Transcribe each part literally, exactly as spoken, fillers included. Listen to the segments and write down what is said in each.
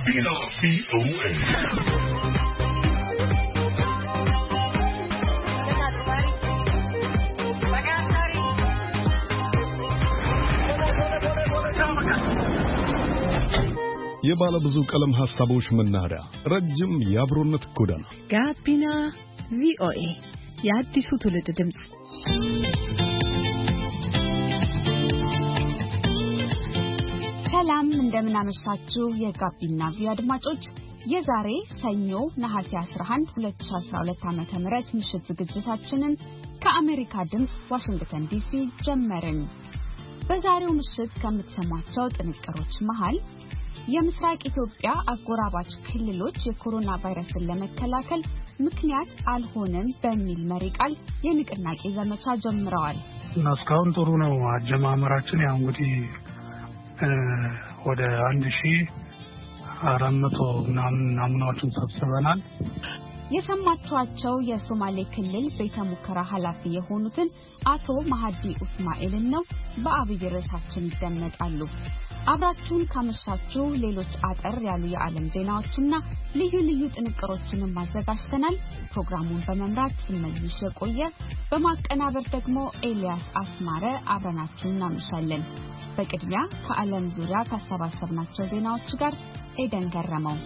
ጋቢና ቪኦኤ የባለ ብዙ ቀለም ሐሳቦች መናኸሪያ ረጅም የአብሮነት ጎዳና ጋቢና ቪኦኤ የአዲሱ ትውልድ ድምጽ። ሰላም እንደምን አመሻችሁ የጋቢና ቪኦኤ አድማጮች። የዛሬ ሰኞ ነሐሴ አስራ አንድ ሁለት ሺህ አስራ ሁለት ዓመተ ምህረት ምሽት ዝግጅታችንን ከአሜሪካ ድምጽ ዋሽንግተን ዲሲ ጀመርን። በዛሬው ምሽት ከምትሰማቸው ጥንቅሮች መሃል የምስራቅ ኢትዮጵያ አጎራባች ክልሎች የኮሮና ቫይረስን ለመከላከል ምክንያት አልሆነም በሚል መሪ ቃል የንቅናቄ ዘመቻ ጀምረዋል። እስካሁን ጥሩ ነው አጀማመራችን። ያው እንግዲህ ወደ አንድ ሺህ አራት መቶ ናሙናዎችን ሰብስበናል። የሰማችኋቸው የሶማሌ ክልል ቤተ ሙከራ ኃላፊ የሆኑትን አቶ መሐዲ ኡስማኤልን ነው። በአብይ ርዕሳችን ይደመጣሉ። አብራችሁን ካመሻችሁ ሌሎች አጠር ያሉ የዓለም ዜናዎችና ልዩ ልዩ ጥንቅሮችንም አዘጋጅተናል። ፕሮግራሙን በመምራት ስመኝሽ የቆየ፣ በማቀናበር ደግሞ ኤልያስ አስማረ አብረናችሁ እናመሻለን። በቅድሚያ ከዓለም ዙሪያ ካሰባሰብናቸው ዜናዎች ጋር ኤደን ገረመው።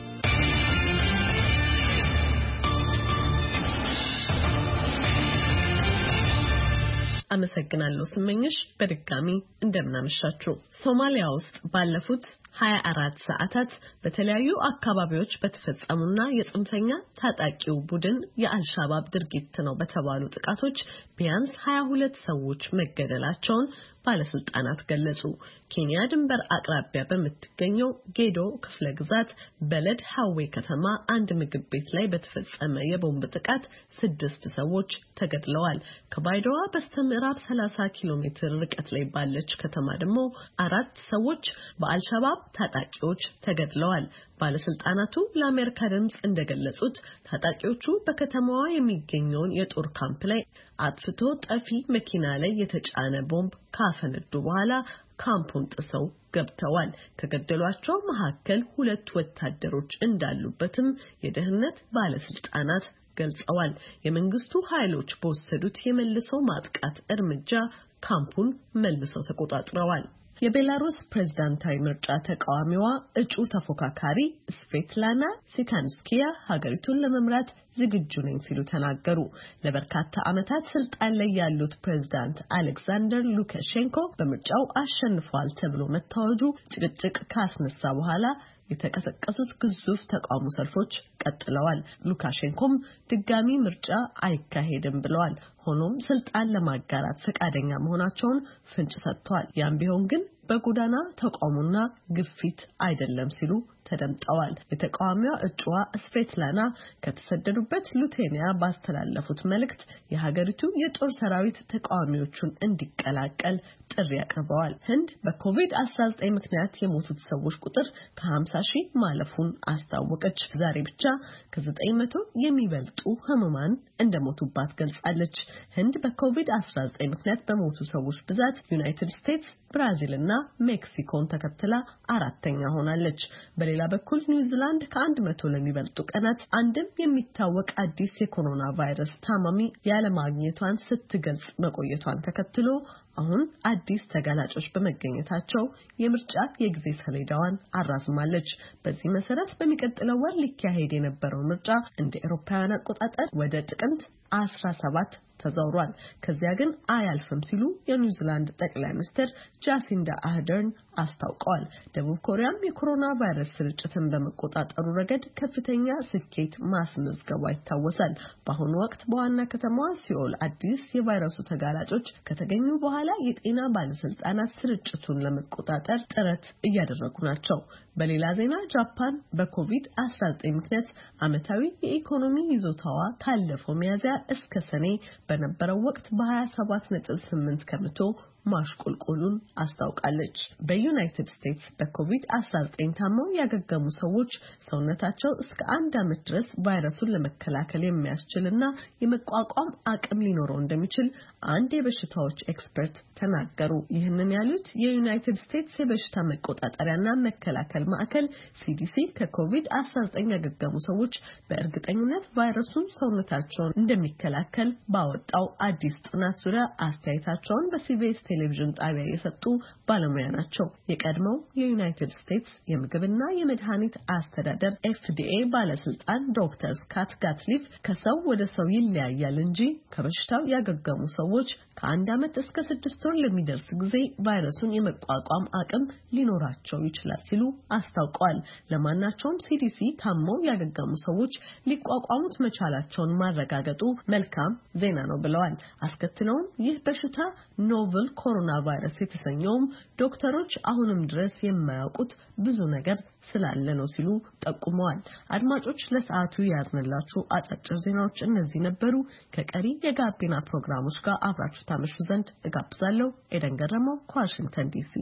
አመሰግናለሁ ስመኝሽ። በድጋሚ እንደምናመሻችሁ። ሶማሊያ ውስጥ ባለፉት ሀያ አራት ሰዓታት በተለያዩ አካባቢዎች በተፈጸሙና የጽንፈኛ ታጣቂው ቡድን የአልሻባብ ድርጊት ነው በተባሉ ጥቃቶች ቢያንስ ሀያ ሁለት ሰዎች መገደላቸውን ባለስልጣናት ገለጹ። ኬንያ ድንበር አቅራቢያ በምትገኘው ጌዶ ክፍለ ግዛት በለድ ሐዌ ከተማ አንድ ምግብ ቤት ላይ በተፈጸመ የቦምብ ጥቃት ስድስት ሰዎች ተገድለዋል። ከባይዶዋ በስተምዕራብ ሰላሳ ኪሎ ሜትር ርቀት ላይ ባለች ከተማ ደግሞ አራት ሰዎች በአልሻባብ ታጣቂዎች ተገድለዋል። ባለስልጣናቱ ለአሜሪካ ድምጽ እንደገለጹት ታጣቂዎቹ በከተማዋ የሚገኘውን የጦር ካምፕ ላይ አጥፍቶ ጠፊ መኪና ላይ የተጫነ ቦምብ ካፈነዱ በኋላ ካምፑን ጥሰው ገብተዋል። ከገደሏቸው መካከል ሁለት ወታደሮች እንዳሉበትም የደህንነት ባለስልጣናት ገልጸዋል። የመንግስቱ ኃይሎች በወሰዱት የመልሶ ማጥቃት እርምጃ ካምፑን መልሰው ተቆጣጥረዋል። የቤላሩስ ፕሬዝዳንታዊ ምርጫ ተቃዋሚዋ እጩ ተፎካካሪ ስቬትላና ሲካንስኪያ ሀገሪቱን ለመምራት ዝግጁ ነኝ ሲሉ ተናገሩ። ለበርካታ ዓመታት ስልጣን ላይ ያሉት ፕሬዝዳንት አሌክሳንደር ሉካሼንኮ በምርጫው አሸንፈዋል ተብሎ መታወጁ ጭቅጭቅ ካስነሳ በኋላ የተቀሰቀሱት ግዙፍ ተቃውሞ ሰልፎች ቀጥለዋል። ሉካሼንኮም ድጋሚ ምርጫ አይካሄድም ብለዋል። ሆኖም ስልጣን ለማጋራት ፈቃደኛ መሆናቸውን ፍንጭ ሰጥተዋል። ያም ቢሆን ግን በጎዳና ተቃውሞና ግፊት አይደለም ሲሉ ተደምጠዋል። የተቃዋሚዋ እጩዋ ስቬትላና ከተሰደዱበት ሉቴኒያ ባስተላለፉት መልእክት የሀገሪቱ የጦር ሰራዊት ተቃዋሚዎቹን እንዲቀላቀል ጥሪ አቅርበዋል። ህንድ በኮቪድ አስራ ዘጠኝ ምክንያት የሞቱት ሰዎች ቁጥር ከሀምሳ ሺህ ማለፉን አስታወቀች። ዛሬ ብቻ ከዘጠኝ መቶ የሚበልጡ ህሙማን እንደሞቱባት ገልጻለች። ህንድ በኮቪድ አስራ ዘጠኝ ምክንያት በሞቱ ሰዎች ብዛት ዩናይትድ ስቴትስ፣ ብራዚል እና ሜክሲኮን ተከትላ አራተኛ ሆናለች። በሌላ በኩል ኒውዚላንድ ከአንድ መቶ ለሚበልጡ ቀናት አንድም የሚታወቅ አዲስ የኮሮና ቫይረስ ታማሚ ያለማግኘቷን ስትገልጽ መቆየቷን ተከትሎ አሁን አዲስ ተጋላጮች በመገኘታቸው የምርጫ የጊዜ ሰሌዳዋን አራዝማለች። በዚህ መሰረት በሚቀጥለው ወር ሊካሄድ የነበረው ምርጫ እንደ አውሮፓውያን አቆጣጠር ወደ ጥቅምት አስራ ሰባት ተዛውሯል። ከዚያ ግን አያልፍም ሲሉ የኒውዚላንድ ጠቅላይ ሚኒስትር ጃሲንዳ አርደርን አስታውቀዋል። ደቡብ ኮሪያም የኮሮና ቫይረስ ስርጭትን በመቆጣጠሩ ረገድ ከፍተኛ ስኬት ማስመዝገቧ ይታወሳል። በአሁኑ ወቅት በዋና ከተማዋ ሲኦል አዲስ የቫይረሱ ተጋላጮች ከተገኙ በኋላ የጤና ባለስልጣናት ስርጭቱን ለመቆጣጠር ጥረት እያደረጉ ናቸው። በሌላ ዜና ጃፓን በኮቪድ አስራ ዘጠኝ ምክንያት ዓመታዊ የኢኮኖሚ ይዞታዋ ካለፈው ሚያዝያ እስከ ሰኔ በነበረው ወቅት በ ሀያ ሰባት ነጥብ ስምንት ከመቶ ማሽቆልቆሉን አስታውቃለች። በዩናይትድ ስቴትስ በኮቪድ አስራ ዘጠኝ ታመው ያገገሙ ሰዎች ሰውነታቸው እስከ አንድ ዓመት ድረስ ቫይረሱን ለመከላከል የሚያስችልና የመቋቋም አቅም ሊኖረው እንደሚችል አንድ የበሽታዎች ኤክስፐርት ተናገሩ። ይህንን ያሉት የዩናይትድ ስቴትስ የበሽታ መቆጣጠሪያና መከላከል ማዕከል ሲዲሲ ከኮቪድ አስራ ዘጠኝ ያገገሙ ሰዎች በእርግጠኝነት ቫይረሱን ሰውነታቸውን እንደሚከላከል ባወጣው አዲስ ጥናት ዙሪያ አስተያየታቸውን በሲቢኤስ ቴሌቪዥን ጣቢያ የሰጡ ባለሙያ ናቸው። የቀድሞው የዩናይትድ ስቴትስ የምግብና የመድኃኒት አስተዳደር ኤፍዲኤ ባለስልጣን ዶክተር ስካት ጋትሊፍ ከሰው ወደ ሰው ይለያያል እንጂ ከበሽታው ያገገሙ ሰዎች ከአንድ ዓመት እስከ ስድስት ወር ለሚደርስ ጊዜ ቫይረሱን የመቋቋም አቅም ሊኖራቸው ይችላል ሲሉ አስታውቀዋል። ለማናቸውም ሲዲሲ ታመው ያገገሙ ሰዎች ሊቋቋሙት መቻላቸውን ማረጋገጡ መልካም ዜና ነው ብለዋል። አስከትለውም ይህ በሽታ ኖቨል ኮሮና ቫይረስ የተሰኘውም ዶክተሮች አሁንም ድረስ የማያውቁት ብዙ ነገር ስላለ ነው ሲሉ ጠቁመዋል። አድማጮች ለሰዓቱ ያዝነላችሁ አጫጭር ዜናዎች እነዚህ ነበሩ። ከቀሪ የጋቢና ፕሮግራሞች ጋር አብራችሁ ታመሹ ዘንድ እጋብዛለሁ። ኤደን ገረመው ከዋሽንግተን ዲሲ።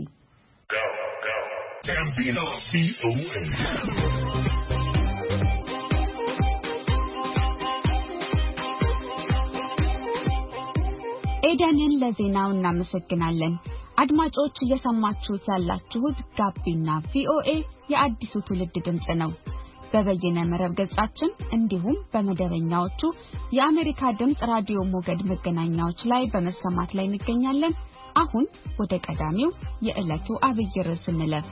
ኤደንን ለዜናው እናመሰግናለን። አድማጮች እየሰማችሁት ያላችሁት ጋቢና ቪኦኤ የአዲሱ ትውልድ ድምጽ ነው። በበየነ መረብ ገጻችን እንዲሁም በመደበኛዎቹ የአሜሪካ ድምጽ ራዲዮ ሞገድ መገናኛዎች ላይ በመሰማት ላይ እንገኛለን። አሁን ወደ ቀዳሚው የዕለቱ አብይ ርዕስ እንለፍ።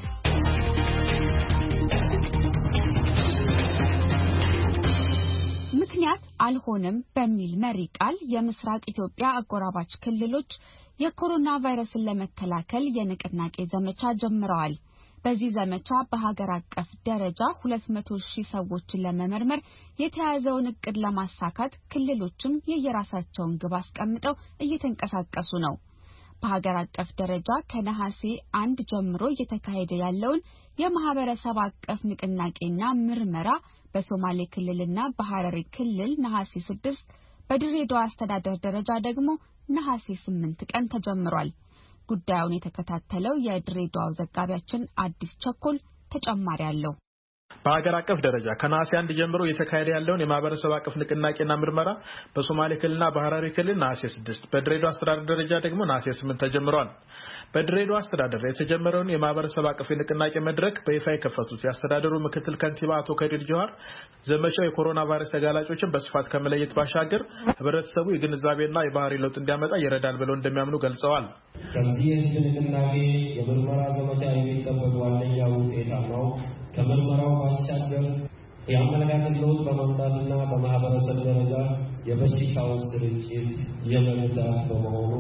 ምክንያት አልሆነም በሚል መሪ ቃል የምስራቅ ኢትዮጵያ አጎራባች ክልሎች የኮሮና ቫይረስን ለመከላከል የንቅናቄ ዘመቻ ጀምረዋል። በዚህ ዘመቻ በሀገር አቀፍ ደረጃ ሁለት መቶ ሺህ ሰዎችን ለመመርመር የተያዘውን እቅድ ለማሳካት ክልሎችም የየራሳቸውን ግብ አስቀምጠው እየተንቀሳቀሱ ነው። በሀገር አቀፍ ደረጃ ከነሐሴ አንድ ጀምሮ እየተካሄደ ያለውን የማህበረሰብ አቀፍ ንቅናቄና ምርመራ በሶማሌ ክልልና በሐረሪ ክልል ነሐሴ ስድስት በድሬዳዋ አስተዳደር ደረጃ ደግሞ ነሐሴ ስምንት ቀን ተጀምሯል። ጉዳዩን የተከታተለው የድሬዳዋው ዘጋቢያችን አዲስ ቸኮል ተጨማሪ አለው። በሀገር አቀፍ ደረጃ ከነሐሴ አንድ ጀምሮ የተካሄደ ያለውን የማህበረሰብ አቀፍ ንቅናቄና ምርመራ በሶማሌ ክልልና በሐረሪ ክልል ነሐሴ ስድስት በድሬዳዋ አስተዳደር ደረጃ ደግሞ ነሐሴ ስምንት ተጀምሯል። በድሬዳዋ አስተዳደር የተጀመረውን የማህበረሰብ አቀፍ ንቅናቄ መድረክ በይፋ የከፈቱት የአስተዳደሩ ምክትል ከንቲባ አቶ ከድር ጆሃር ዘመቻው የኮሮና ቫይረስ ተጋላጮችን በስፋት ከመለየት ባሻገር ህብረተሰቡ የግንዛቤና የባህሪ ለውጥ እንዲያመጣ ይረዳል ብለው እንደሚያምኑ ገልጸዋል። ከዚህ ንቅናቄ የምርመራ ዘመቻ የሚጠበቅ ዋነኛው ውጤታማው ከመርመራው ባሻገር የአመለካከት ለውጥ በማምጣትና በማህበረሰብ ደረጃ የበሽታው ስርጭት የመግታት በመሆኑ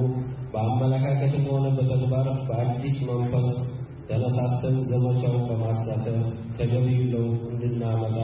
በአመለካከትም ሆነ በተግባር በአዲስ መንፈስ ተነሳስተን ዘመቻው በማሳተፍ ተገቢው ለውጥ እንድናመጣ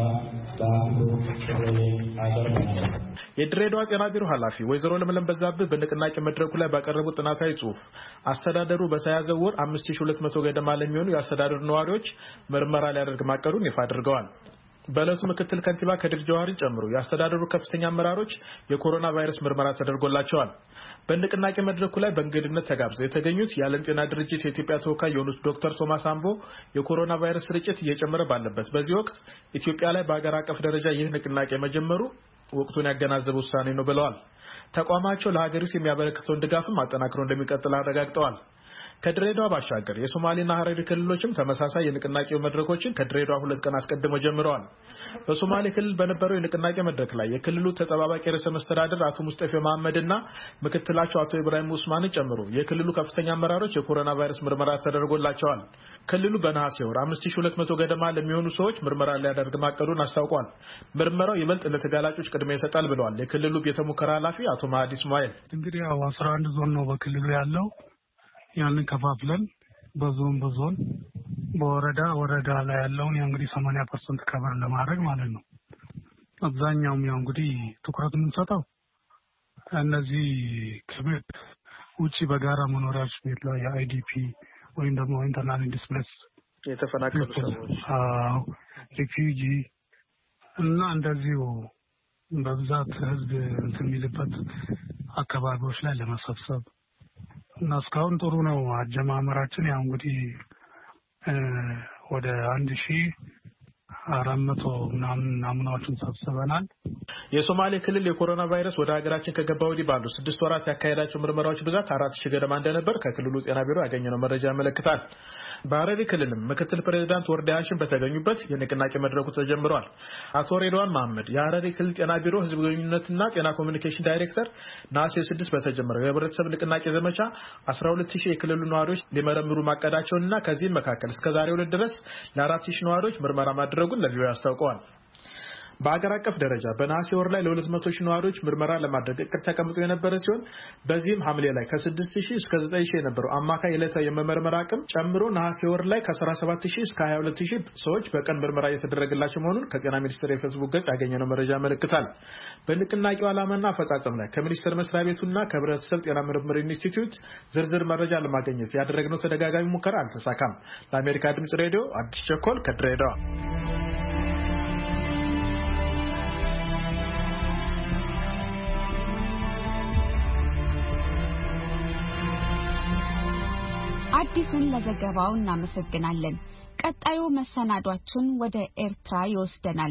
በአክብሮት ጥሬን አቀርባለሁ። የድሬዳዋ ጤና ቢሮ ኃላፊ ወይዘሮ ለምለም በዛብህ በንቅናቄ መድረኩ ላይ ባቀረቡት ጥናታዊ ጽሑፍ አስተዳደሩ በተያዘው ወር አምስት ሺህ ሁለት መቶ ገደማ ለሚሆኑ የአስተዳደሩ ነዋሪዎች ምርመራ ሊያደርግ ማቀዱን ይፋ አድርገዋል። በለቱ ምክትል ከንቲባ ከድር ጆሃርን ጨምሮ የአስተዳደሩ ከፍተኛ አመራሮች የኮሮና ቫይረስ ምርመራ ተደርጎላቸዋል። በንቅናቄ መድረኩ ላይ በእንግድነት ተጋብዘው የተገኙት የዓለም ጤና ድርጅት የኢትዮጵያ ተወካይ የሆኑት ዶክተር ቶማስ አምቦ የኮሮና ቫይረስ ስርጭት እየጨመረ ባለበት በዚህ ወቅት ኢትዮጵያ ላይ በአገር አቀፍ ደረጃ ይህ ንቅናቄ መጀመሩ ወቅቱን ያገናዘበ ውሳኔ ነው ብለዋል። ተቋማቸው ለሀገሪቱ የሚያበረክተውን ድጋፍም አጠናክሮ እንደሚቀጥል አረጋግጠዋል። ከድሬዳዋ ባሻገር የሶማሌና ሐረሪ ክልሎችም ተመሳሳይ የንቅናቄው መድረኮችን ከድሬዳዋ ሁለት ቀን አስቀድመው ጀምረዋል። በሶማሌ ክልል በነበረው የንቅናቄ መድረክ ላይ የክልሉ ተጠባባቂ ርዕሰ መስተዳድር አቶ ሙስጠፌ መሐመድና ምክትላቸው አቶ ኢብራሂም ኡስማንን ጨምሮ የክልሉ ከፍተኛ አመራሮች የኮሮና ቫይረስ ምርመራ ተደርጎላቸዋል። ክልሉ በነሐሴ ወር አምስት ሺህ ሁለት መቶ ገደማ ለሚሆኑ ሰዎች ምርመራ ሊያደርግ ማቀዱን አስታውቋል። ምርመራው ይበልጥ ለተጋላጮች ቅድሚያ ይሰጣል ብለዋል የክልሉ ቤተ ሙከራ ኃላፊ አቶ መሐዲ እስማኤል። እንግዲህ ያው አስራ አንድ ዞን ነው በክልሉ ያለው። ያንን ከፋፍለን በዞን በዞን በወረዳ ወረዳ ላይ ያለውን እንግዲህ ሰማንያ ፐርሰንት ከበር ለማድረግ ማለት ነው። አብዛኛውም ያው እንግዲህ ትኩረት የምንሰጠው እነዚህ ከቤት ውጪ በጋራ መኖሪያዎች ቤት ላይ የአይዲፒ ወይም ደግሞ ኢንተርናል ዲስፕሌስ የተፈናቀሉ ሰዎች አዎ ሪፊውጂ እና እንደዚሁ በብዛት ህዝብ እንትን የሚልበት አካባቢዎች ላይ ለመሰብሰብ እና እስካሁን ጥሩ ነው አጀማመራችን። ያው እንግዲህ ወደ አንድ ሺህ አራት መቶ ምናምን ናሙናዎችን ሰብስበናል። የሶማሌ ክልል የኮሮና ቫይረስ ወደ ሀገራችን ከገባ ወዲህ ባሉ ስድስት ወራት ያካሄዳቸው ምርመራዎች ብዛት አራት ሺህ ገደማ እንደነበር ከክልሉ ጤና ቢሮ ያገኘነው መረጃ ያመለክታል። በሐረሪ ክልልም ምክትል ፕሬዝዳንት ወርዲ ሃሽም በተገኙበት የንቅናቄ መድረኩ ተጀምሯል። አቶ ሬድዋን መሐመድ የሐረሪ ክልል ጤና ቢሮ ህዝብ ግንኙነትና ጤና ኮሙኒኬሽን ዳይሬክተር ነሐሴ ስድስት በተጀመረው የህብረተሰብ ንቅናቄ ዘመቻ አስራ ሁለት ሺህ የክልሉ ነዋሪዎች ሊመረምሩ ማቀዳቸውንና ከዚህም መካከል እስከ ዛሬው ዕለት ድረስ ለአራት ሺህ ነዋሪዎች ምርመራ ማድረጉን ለቪኦኤ አስታውቀዋል። በአገር አቀፍ ደረጃ በነሐሴ ወር ላይ ለሁለት መቶ ሺህ ነዋሪዎች ምርመራ ለማድረግ እቅድ ተቀምጦ የነበረ ሲሆን በዚህም ሐምሌ ላይ ከስድስት ሺህ እስከ ዘጠኝ ሺህ የነበረው አማካይ ዕለታዊ የመመርመር አቅም ጨምሮ ነሐሴ ወር ላይ ከአስራ ሰባት ሺህ እስከ ሀያ ሁለት ሺህ ሰዎች በቀን ምርመራ እየተደረገላቸው መሆኑን ከጤና ሚኒስቴር የፌስቡክ ገጽ ያገኘነው መረጃ ያመለክታል። በንቅናቄው ዓላማና አፈጻጸም ላይ ከሚኒስቴር መስሪያ ቤቱና ከህብረተሰብ ጤና ምርምር ኢንስቲትዩት ዝርዝር መረጃ ለማግኘት ያደረግነው ተደጋጋሚ ሙከራ አልተሳካም። ለአሜሪካ ድምጽ ሬዲዮ አዲስ ቸኮል ከድሬዳዋ። አዲሱን ለዘገባው እናመሰግናለን። ቀጣዩ መሰናዷችን ወደ ኤርትራ ይወስደናል።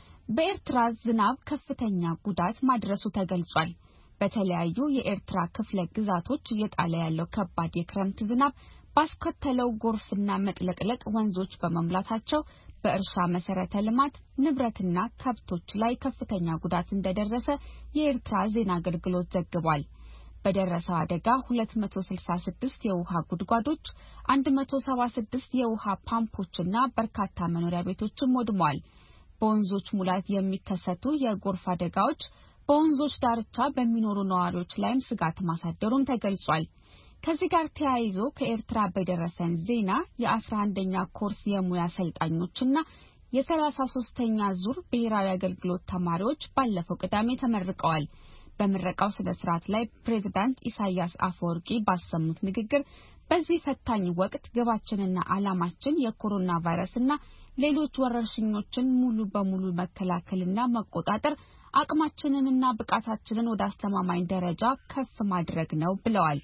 በኤርትራ ዝናብ ከፍተኛ ጉዳት ማድረሱ ተገልጿል። በተለያዩ የኤርትራ ክፍለ ግዛቶች እየጣለ ያለው ከባድ የክረምት ዝናብ ባስከተለው ጎርፍና መጥለቅለቅ ወንዞች በመሙላታቸው በእርሻ መሰረተ ልማት ንብረትና ከብቶች ላይ ከፍተኛ ጉዳት እንደደረሰ የኤርትራ ዜና አገልግሎት ዘግቧል። በደረሰው አደጋ ሁለት መቶ ስልሳ ስድስት የውሃ ጉድጓዶች፣ አንድ መቶ ሰባ ስድስት የውሃ ፓምፖችና በርካታ መኖሪያ ቤቶችም ወድመዋል። በወንዞች ሙላት የሚከሰቱ የጎርፍ አደጋዎች በወንዞች ዳርቻ በሚኖሩ ነዋሪዎች ላይም ስጋት ማሳደሩም ተገልጿል። ከዚህ ጋር ተያይዞ ከኤርትራ በደረሰን ዜና የአስራ አንደኛ ኮርስ የሙያ ሰልጣኞችና የሰላሳ ሶስተኛ ዙር ብሔራዊ አገልግሎት ተማሪዎች ባለፈው ቅዳሜ ተመርቀዋል። በምረቃው ስነ ስርዓት ላይ ፕሬዝዳንት ኢሳያስ አፈወርቂ ባሰሙት ንግግር በዚህ ፈታኝ ወቅት ግባችንና ዓላማችን የኮሮና ቫይረስና ሌሎች ወረርሽኞችን ሙሉ በሙሉ መከላከልና መቆጣጠር አቅማችንንና ብቃታችንን ወደ አስተማማኝ ደረጃ ከፍ ማድረግ ነው ብለዋል።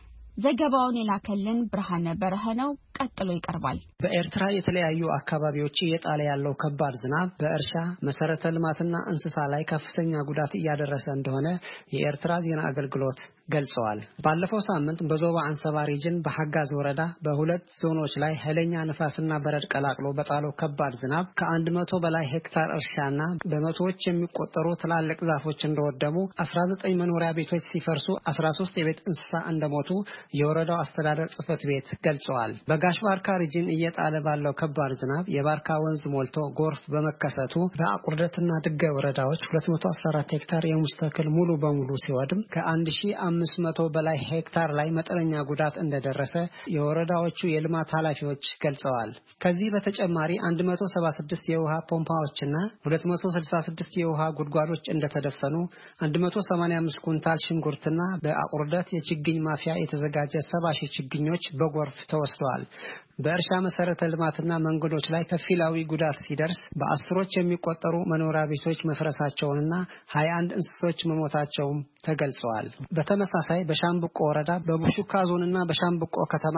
ዘገባውን የላከልን ብርሃነ በረሃ ነው። ቀጥሎ ይቀርባል። በኤርትራ የተለያዩ አካባቢዎች እየጣለ ያለው ከባድ ዝናብ በእርሻ መሰረተ ልማትና እንስሳ ላይ ከፍተኛ ጉዳት እያደረሰ እንደሆነ የኤርትራ ዜና አገልግሎት ገልጸዋል። ባለፈው ሳምንት በዞባ አንሰባ ሪጅን በሐጋዝ ወረዳ በሁለት ዞኖች ላይ ኃይለኛ ንፋስና በረድ ቀላቅሎ በጣለው ከባድ ዝናብ ከአንድ መቶ በላይ ሄክታር እርሻና በመቶዎች የሚቆጠሩ ትላልቅ ዛፎች እንደወደሙ፣ አስራ ዘጠኝ መኖሪያ ቤቶች ሲፈርሱ፣ አስራ ሶስት የቤት እንስሳ እንደሞቱ የወረዳው አስተዳደር ጽሕፈት ቤት ገልጸዋል። በጋሽ ባርካ ሪጅን እየጣለ ባለው ከባድ ዝናብ የባርካ ወንዝ ሞልቶ ጎርፍ በመከሰቱ በአቁርደትና ድገ ወረዳዎች ሁለት መቶ አስራ አራት ሄክታር የሙዝ ተክል ሙሉ በሙሉ ሲወድም ከአንድ ሺህ አምስት መቶ በላይ ሄክታር ላይ መጠነኛ ጉዳት እንደደረሰ የወረዳዎቹ የልማት ኃላፊዎች ገልጸዋል። ከዚህ በተጨማሪ አንድ መቶ ሰባ ስድስት የውሃ ፖምፓዎችና ሁለት መቶ ስልሳ ስድስት የውሃ ጉድጓዶች እንደተደፈኑ፣ አንድ መቶ ሰማንያ አምስት ኩንታል ሽንኩርትና በአቁርደት የችግኝ ማፍያ የተዘጋጀ ሰባ ሺህ ችግኞች በጎርፍ ተወስደዋል። በእርሻ መሰረተ ልማትና መንገዶች ላይ ከፊላዊ ጉዳት ሲደርስ በአስሮች የሚቆጠሩ መኖሪያ ቤቶች መፍረሳቸውንና ሀያ አንድ እንስሶች መሞታቸውም ተገልጸዋል። በተመሳሳይ በሻምብቆ ወረዳ በቡሹካ ዞንና በሻምብቆ ከተማ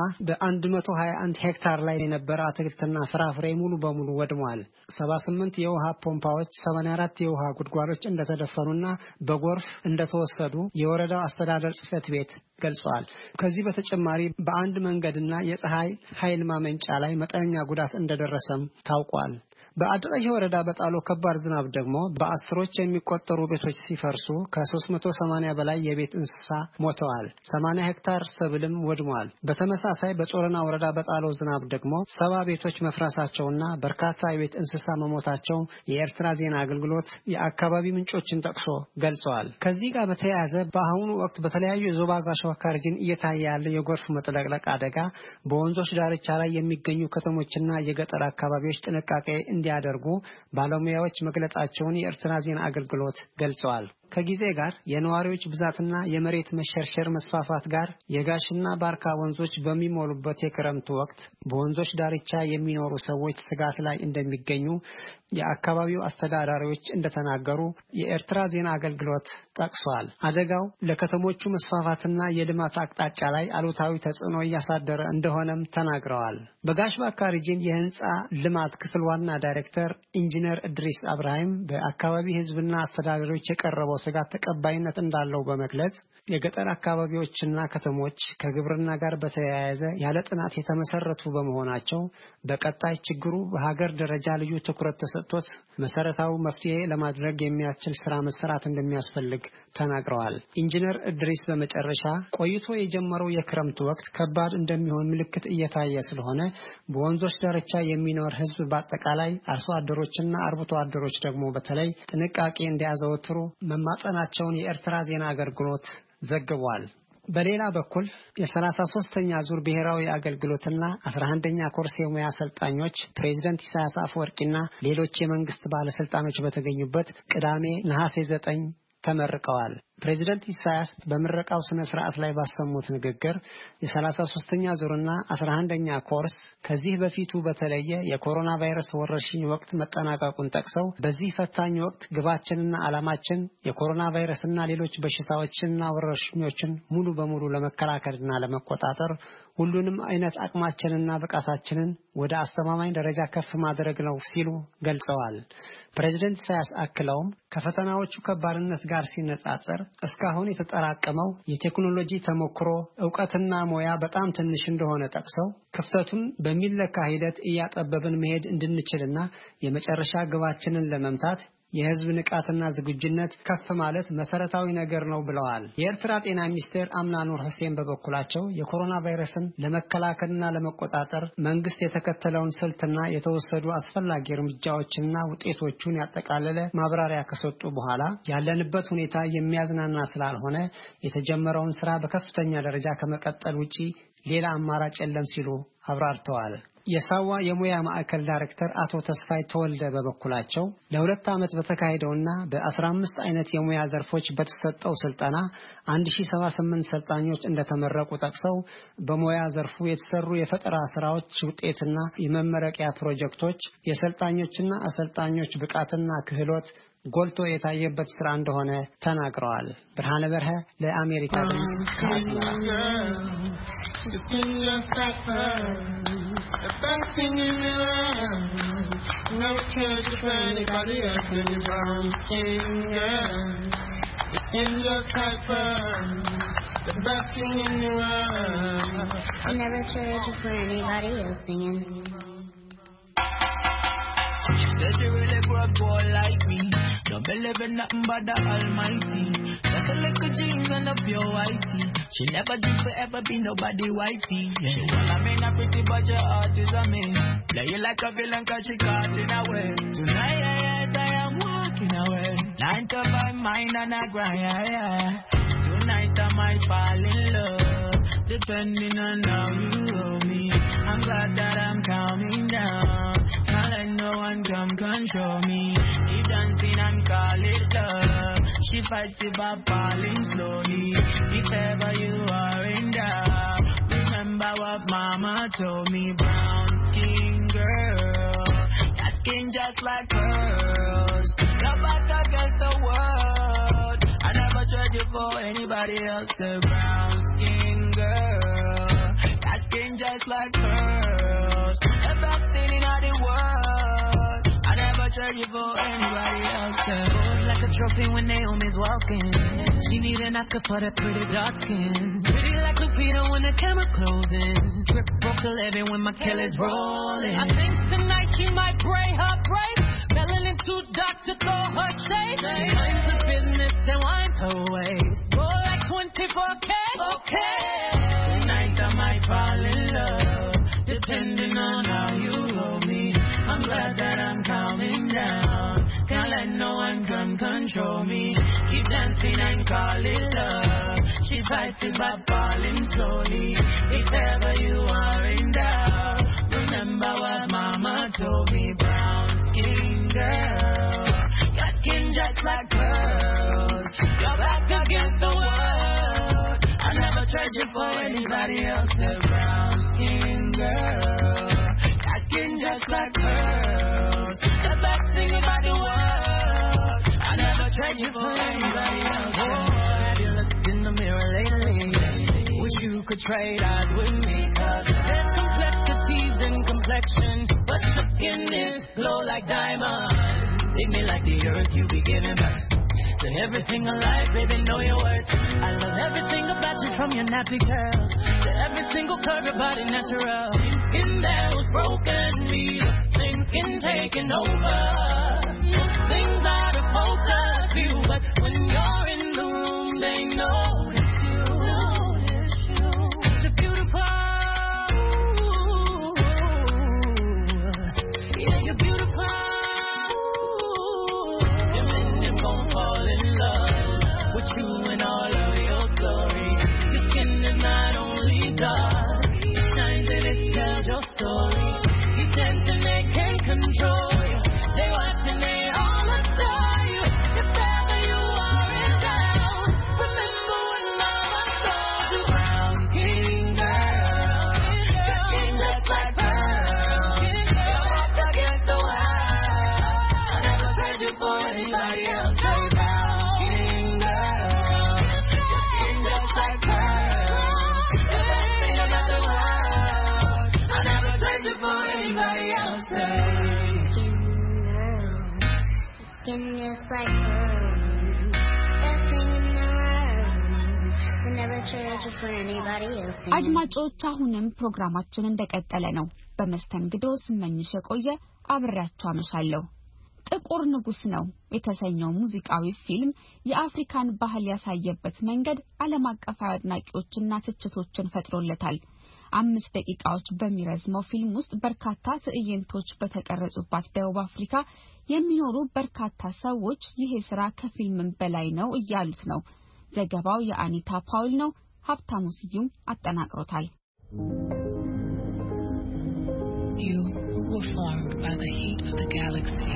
በ121 ሄክታር ላይ የነበረ አትክልትና ፍራፍሬ ሙሉ በሙሉ ወድሟል። ሰባ ስምንት የውሃ ፖምፓዎች፣ ሰማንያ አራት የውሃ ጉድጓዶች እንደተደፈኑና በጎርፍ እንደተወሰዱ የወረዳው አስተዳደር ጽሕፈት ቤት ገልጿል። ከዚህ በተጨማሪ በአንድ መንገድና የፀሐይ ኃይል ማመንጫ ላይ መጠነኛ ጉዳት እንደደረሰም ታውቋል። በአድራጅ ወረዳ በጣለው ከባድ ዝናብ ደግሞ በአስሮች የሚቆጠሩ ቤቶች ሲፈርሱ ከሶስት መቶ ሰማንያ በላይ የቤት እንስሳ ሞተዋል። ሰማንያ ሄክታር ሰብልም ወድሟል። በተመሳሳይ በጾረና ወረዳ በጣለው ዝናብ ደግሞ ሰባ ቤቶች መፍረሳቸውና በርካታ የቤት እንስሳ መሞታቸው የኤርትራ ዜና አገልግሎት የአካባቢ ምንጮችን ጠቅሶ ገልጸዋል። ከዚህ ጋር በተያያዘ በአሁኑ ወቅት በተለያዩ የዞባ ጋሻዋካ ሪጅን እየታየ ያለው የጎርፍ መጥለቅለቅ አደጋ በወንዞች ዳርቻ ላይ የሚገኙ ከተሞችና የገጠር አካባቢዎች ጥንቃቄ እንዲያደርጉ ባለሙያዎች መግለጻቸውን የኤርትራ ዜና አገልግሎት ገልጸዋል። ከጊዜ ጋር የነዋሪዎች ብዛትና የመሬት መሸርሸር መስፋፋት ጋር የጋሽና ባርካ ወንዞች በሚሞሉበት የክረምት ወቅት በወንዞች ዳርቻ የሚኖሩ ሰዎች ስጋት ላይ እንደሚገኙ የአካባቢው አስተዳዳሪዎች እንደተናገሩ የኤርትራ ዜና አገልግሎት ጠቅሷል። አደጋው ለከተሞቹ መስፋፋትና የልማት አቅጣጫ ላይ አሉታዊ ተጽዕኖ እያሳደረ እንደሆነም ተናግረዋል። በጋሽ ባርካ ሪጅን የህንጻ ልማት ክፍል ዋና ዳይሬክተር ኢንጂነር እድሪስ አብርሃም በአካባቢ ህዝብና አስተዳዳሪዎች የቀረበው ስጋት ተቀባይነት እንዳለው በመግለጽ የገጠር አካባቢዎችና ከተሞች ከግብርና ጋር በተያያዘ ያለ ጥናት የተመሰረቱ በመሆናቸው በቀጣይ ችግሩ በሀገር ደረጃ ልዩ ትኩረት ተሰጥቶት መሰረታዊ መፍትሄ ለማድረግ የሚያስችል ስራ መስራት እንደሚያስፈልግ ተናግረዋል። ኢንጂነር እድሪስ በመጨረሻ ቆይቶ የጀመረው የክረምት ወቅት ከባድ እንደሚሆን ምልክት እየታየ ስለሆነ በወንዞች ዳርቻ የሚኖር ህዝብ በአጠቃላይ አርሶ አደሮችና አርብቶ አደሮች ደግሞ በተለይ ጥንቃቄ እንዲያዘወትሩ መማጸናቸውን የኤርትራ ዜና አገልግሎት ዘግቧል። በሌላ በኩል የሰላሳ ሶስተኛ ዙር ብሔራዊ አገልግሎትና አስራ አንደኛ ኮርስ የሙያ አሰልጣኞች ፕሬዝዳንት ኢሳያስ አፈወርቂና ሌሎች የመንግስት ባለስልጣኖች በተገኙበት ቅዳሜ ነሐሴ ዘጠኝ ተመርቀዋል። ፕሬዝዳንት ኢሳያስ በምረቃው ስነ ስርዓት ላይ ባሰሙት ንግግር የሰላሳ ሶስተኛ ዙርና አስራ አንደኛ ኮርስ ከዚህ በፊቱ በተለየ የኮሮና ቫይረስ ወረርሽኝ ወቅት መጠናቀቁን ጠቅሰው በዚህ ፈታኝ ወቅት ግባችንና ዓላማችን የኮሮና ቫይረስና ሌሎች በሽታዎችንና ወረርሽኞችን ሙሉ በሙሉ ለመከላከልና ለመቆጣጠር ሁሉንም አይነት አቅማችንና ብቃታችንን ወደ አስተማማኝ ደረጃ ከፍ ማድረግ ነው ሲሉ ገልጸዋል። ፕሬዝዳንት ኢሳያስ አክለውም ከፈተናዎቹ ከባድነት ጋር ሲነጻጸር እስካሁን የተጠራቀመው የቴክኖሎጂ ተሞክሮ ዕውቀትና ሙያ በጣም ትንሽ እንደሆነ ጠቅሰው ክፍተቱን በሚለካ ሂደት እያጠበብን መሄድ እንድንችልና የመጨረሻ ግባችንን ለመምታት የህዝብ ንቃትና ዝግጁነት ከፍ ማለት መሰረታዊ ነገር ነው ብለዋል። የኤርትራ ጤና ሚኒስቴር አምና ኑር ሁሴን በበኩላቸው የኮሮና ቫይረስን ለመከላከልና ለመቆጣጠር መንግስት የተከተለውን ስልትና የተወሰዱ አስፈላጊ እርምጃዎችና ውጤቶቹን ያጠቃለለ ማብራሪያ ከሰጡ በኋላ ያለንበት ሁኔታ የሚያዝናና ስላልሆነ የተጀመረውን ስራ በከፍተኛ ደረጃ ከመቀጠል ውጪ ሌላ አማራጭ የለም ሲሉ አብራርተዋል። የሳዋ የሙያ ማዕከል ዳይሬክተር አቶ ተስፋይ ተወልደ በበኩላቸው ለሁለት ዓመት በተካሄደውና በ15 አይነት የሙያ ዘርፎች በተሰጠው ስልጠና አንድ ሺህ ሰባ ስምንት ሰልጣኞች እንደተመረቁ ጠቅሰው በሙያ ዘርፉ የተሰሩ የፈጠራ ስራዎች ውጤትና የመመረቂያ ፕሮጀክቶች የሰልጣኞችና አሰልጣኞች ብቃትና ክህሎት ጎልቶ የታየበት ስራ እንደሆነ ተናግረዋል። ብርሃነ በርሀ ለአሜሪካ ድምጽ ከአስመራ The thing just like hers, the best thing in the world. No chance to find anybody else in the brown skin girl. The thing just like hers, the best thing in the world. I never traded for anybody else singing. She said she really grew up boy like me. Don't believe in nothing but the Almighty. Just a little jeans and a pure whitey. She never dreamed forever be nobody wifey. Yeah. She well, I mean a pretty but your heart is a man. Play you like a villain cause she caught in a way. Tonight I, I, I am walking away. Nine to five mine and I grind. Yeah, yeah. Tonight I might fall in love. Depending on how you love me. I'm glad that I'm calming down. Can't let no one come control me. Keep dancing and call it love. She fights it by falling slowly. If ever you are in doubt, remember what mama told me. Brown skin girl, that skin just like pearls. Your back against the world. I never tried you for anybody else. The brown skin girl, that skin just like pearls. The best thing in all the world. I never tried you for anybody else. Goes like a trophy when Naomi's walking. She need an Oscar for that pretty dark skin. Pretty like Lupita when the camera closing. Grip broke eleven when my Kelly's rolling. I think tonight she might braid her braid. Melanin too dark to throw her shade. She minds her business and winds her ways. Go like twenty-four K. Okay. Tonight I might fall in love. Depending on how you love me. I'm glad that I'm calming down. Can't let no one come control me. Keep dancing and call it love. She fights it by falling slowly. If ever you are in doubt, remember what mama told me. Brown skin girl, your skin just like pearls. trade you for anybody else. A brown skin girl, acting just like pearls. The best thing about the world. I never trade you for anybody else. Oh, have you looked in the mirror lately? Wish you could trade eyes with me. Cause there's complexities in complexion, but the skin is glow like diamonds. Dig me like the earth, you be giving birth to everything alive, baby, know your worth. I love everything about you, from your nappy curl to every single curve, your body natural. Skin that was broken, me thinking taking over. Things out of focus, you, but when you're in the room, they know it's you. It's a beautiful, yeah, you're beautiful. You and all of your glory. Your skin is not only dark, it shines and it tells your story. You tend to make and control you. They watch and they all adore you. If ever you are in doubt, remember when mama told you. Brown skin girl, your skin just like pearl. Your back against the wall. I never trade you for anybody else. አድማጮች አሁንም ፕሮግራማችን እንደቀጠለ ነው። በመስተንግዶ ስመኝሽ የቆየ አብሬያችሁ አመሻለሁ። ጥቁር ንጉስ ነው የተሰኘው ሙዚቃዊ ፊልም የአፍሪካን ባህል ያሳየበት መንገድ ዓለም አቀፋዊ አድናቂዎችና ትችቶችን ፈጥሮለታል። አምስት ደቂቃዎች በሚረዝመው ፊልም ውስጥ በርካታ ትዕይንቶች በተቀረጹባት ደቡብ አፍሪካ የሚኖሩ በርካታ ሰዎች ይሄ ስራ ከፊልም በላይ ነው እያሉት ነው። ዘገባው የአኒታ ፓውል ነው። ሀብታሙ ስዩም አጠናቅሮታል። You were formed by the heat of the galaxy.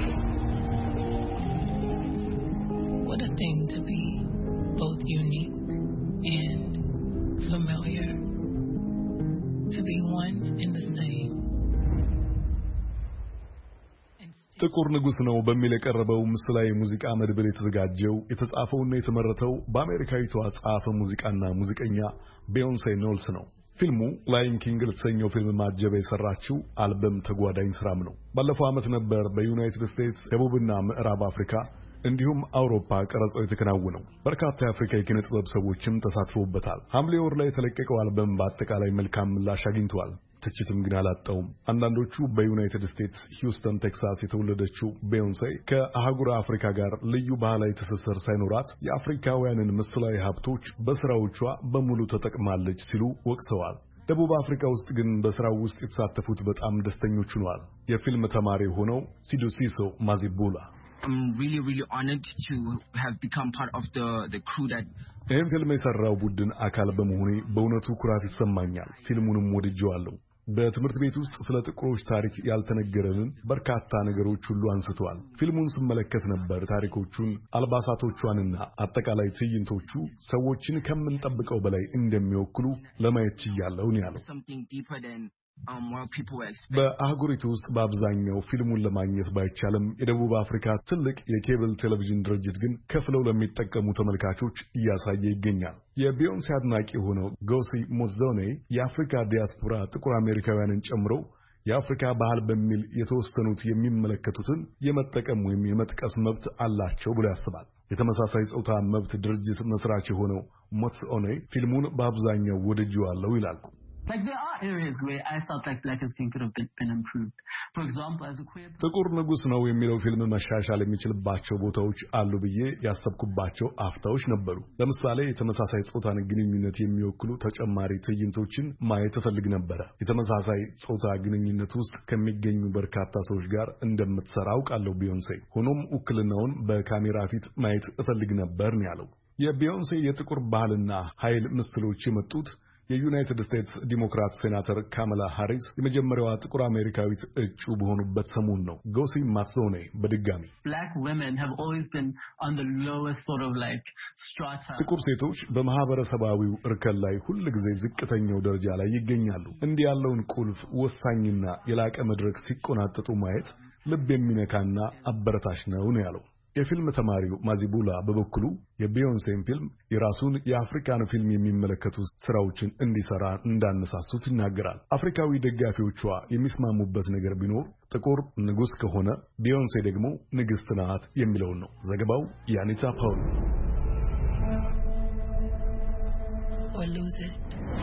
What a thing to be both unique and familiar. To be one and the same. ጥቁር ንጉስ ነው በሚል የቀረበው ምስላዊ ሙዚቃ መድብል የተዘጋጀው የተጻፈውና የተመረተው በአሜሪካዊቷ ጸሐፌ ሙዚቃና ሙዚቀኛ ቢዮንሴ ኖልስ ነው። ፊልሙ ላይን ኪንግ ለተሰኘው ፊልም ማጀቢያ የሰራችው አልበም ተጓዳኝ ስራም ነው። ባለፈው ዓመት ነበር በዩናይትድ ስቴትስ ደቡብና ምዕራብ አፍሪካ እንዲሁም አውሮፓ ቀረጻው የተከናወነው። በርካታ የአፍሪካ የኪነ ጥበብ ሰዎችም ተሳትፈውበታል። ሐምሌ ወር ላይ የተለቀቀው አልበም በአጠቃላይ መልካም ምላሽ አግኝቷል። ትችትም ግን አላጣውም። አንዳንዶቹ በዩናይትድ ስቴትስ ሂውስተን ቴክሳስ የተወለደችው ቢዮንሴ ከአህጉረ አፍሪካ ጋር ልዩ ባህላዊ ትስስር ሳይኖራት የአፍሪካውያንን ምስላዊ ሀብቶች በስራዎቿ በሙሉ ተጠቅማለች ሲሉ ወቅሰዋል። ደቡብ አፍሪካ ውስጥ ግን በስራው ውስጥ የተሳተፉት በጣም ደስተኞች ሆነዋል። የፊልም ተማሪ ሆነው ሲዱሲሶ ማዚቡላ I'm really really honored to have become part of the the crew that ይህን ፊልም የሰራው ቡድን አካል በመሆኔ በእውነቱ ኩራት ይሰማኛል። ፊልሙንም ወድጄዋለሁ። በትምህርት ቤት ውስጥ ስለ ጥቁሮች ታሪክ ያልተነገረንን በርካታ ነገሮች ሁሉ አንስተዋል። ፊልሙን ስመለከት ነበር ታሪኮቹን፣ አልባሳቶቿንና አጠቃላይ ትዕይንቶቹ ሰዎችን ከምንጠብቀው በላይ እንደሚወክሉ ለማየት ችያለሁ ነው ያለው። በአህጉሪቱ ውስጥ በአብዛኛው ፊልሙን ለማግኘት ባይቻልም የደቡብ አፍሪካ ትልቅ የኬብል ቴሌቪዥን ድርጅት ግን ከፍለው ለሚጠቀሙ ተመልካቾች እያሳየ ይገኛል። የቢዮንሴ አድናቂ የሆነው ጎሲ ሞዝዶኔ የአፍሪካ ዲያስፖራ ጥቁር አሜሪካውያንን ጨምሮ የአፍሪካ ባህል በሚል የተወሰኑት የሚመለከቱትን የመጠቀም ወይም የመጥቀስ መብት አላቸው ብሎ ያስባል። የተመሳሳይ ጾታ መብት ድርጅት መስራች የሆነው ሞትሶኔ ፊልሙን በአብዛኛው ወድጄዋለሁ ይላል። Like there are areas where I felt like Black is King could have been, been improved. For example, as a queer ጥቁር ንጉስ ነው የሚለው ፊልም መሻሻል የሚችልባቸው ቦታዎች አሉ ብዬ ያሰብኩባቸው አፍታዎች ነበሩ። ለምሳሌ የተመሳሳይ ጾታን ግንኙነት የሚወክሉ ተጨማሪ ትዕይንቶችን ማየት እፈልግ ነበር። የተመሳሳይ ጾታ ግንኙነት ውስጥ ከሚገኙ በርካታ ሰዎች ጋር እንደምትሰራ አውቃለሁ ቢዮንሴ። ሆኖም ውክልናውን በካሜራ ፊት ማየት እፈልግ ነበር ነው ያለው። የቢዮንሴ የጥቁር ባህልና ኃይል ምስሎች የመጡት የዩናይትድ ስቴትስ ዲሞክራት ሴናተር ካማላ ሃሪስ የመጀመሪያዋ ጥቁር አሜሪካዊት እጩ በሆኑበት ሰሞን ነው ጎሲ ማትሶኔ በድጋሚ Black women have always been on the lowest sort of like strata. ጥቁር ሴቶች በማህበረሰባዊው እርከን ላይ ሁሉ ጊዜ ዝቅተኛው ደረጃ ላይ ይገኛሉ። እንዲህ ያለውን ቁልፍ ወሳኝና የላቀ መድረክ ሲቆናጠጡ ማየት ልብ የሚነካና አበረታች ነው ነው ያለው። የፊልም ተማሪው ማዚቡላ በበኩሉ የቢዮንሴን ፊልም የራሱን የአፍሪካን ፊልም የሚመለከቱ ስራዎችን እንዲሰራ እንዳነሳሱት ይናገራል። አፍሪካዊ ደጋፊዎቿ የሚስማሙበት ነገር ቢኖር ጥቁር ንጉስ ከሆነ ቢዮንሴ ደግሞ ንግስት ናት የሚለው ነው። ዘገባው ያኒታ ፓውል። Or lose it.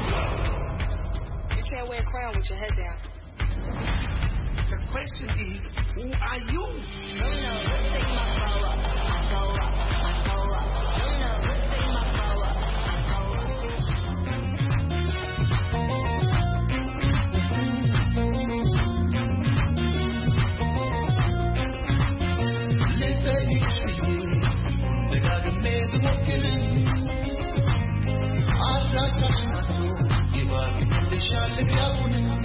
You can't wear a crown with your head down. The question is, who are you? No, no, let's take my power. I go up, I go up. No, no, let's take my power. I go up. Let's say it's you. The God who made the walking. Allah Subhanahu give up the shall be upon him.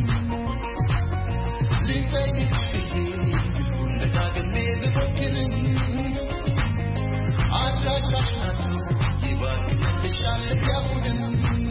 Let's say it's you. The God who made the walking. Allah Subhanahu give up the shall be upon him.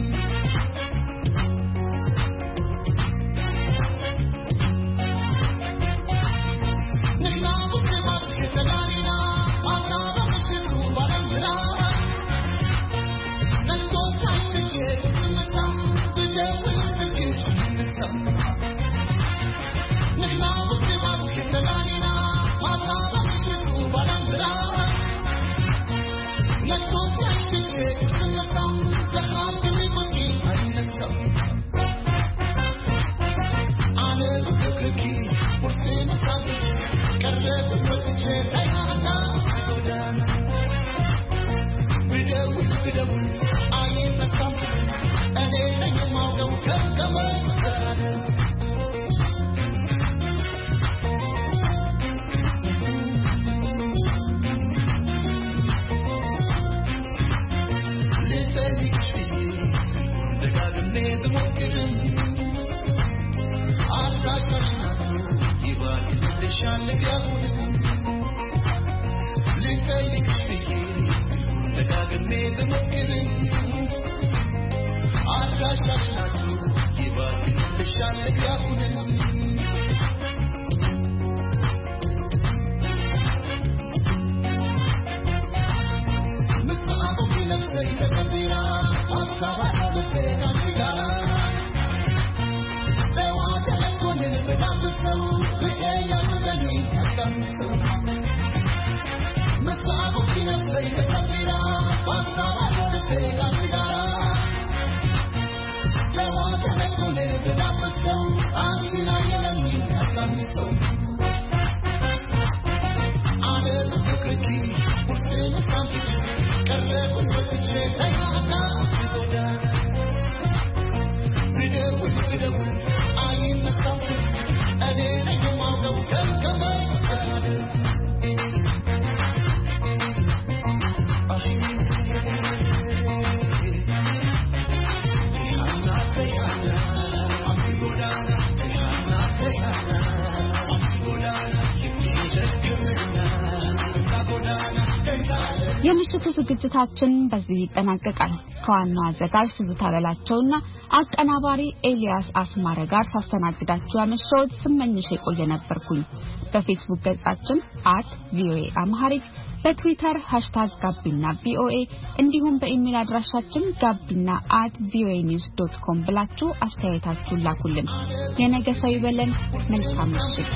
የምሽቱ ዝግጅታችን በዚህ ይጠናቀቃል። ከዋናው አዘጋጅ ትዝታ በላቸውና አቀናባሪ ኤልያስ አስማረ ጋር ሳስተናግዳችሁ ያመሸሁት ስመኝሽ የቆየ ነበርኩኝ። በፌስቡክ ገጻችን አት ቪኦኤ አምሃሪክ፣ በትዊተር ሃሽታግ ጋቢና ቪኦኤ እንዲሁም በኢሜል አድራሻችን ጋቢና አት ቪኦኤ ኒውስ ዶት ኮም ብላችሁ አስተያየታችሁን ላኩልን። የነገ ሰው ይበለን። መልካም ምሽት።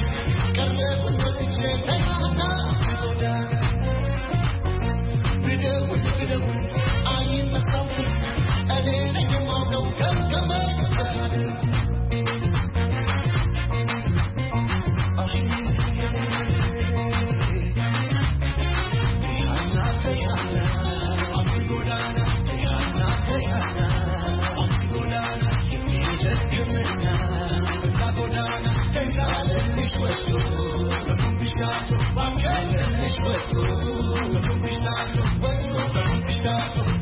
Stop.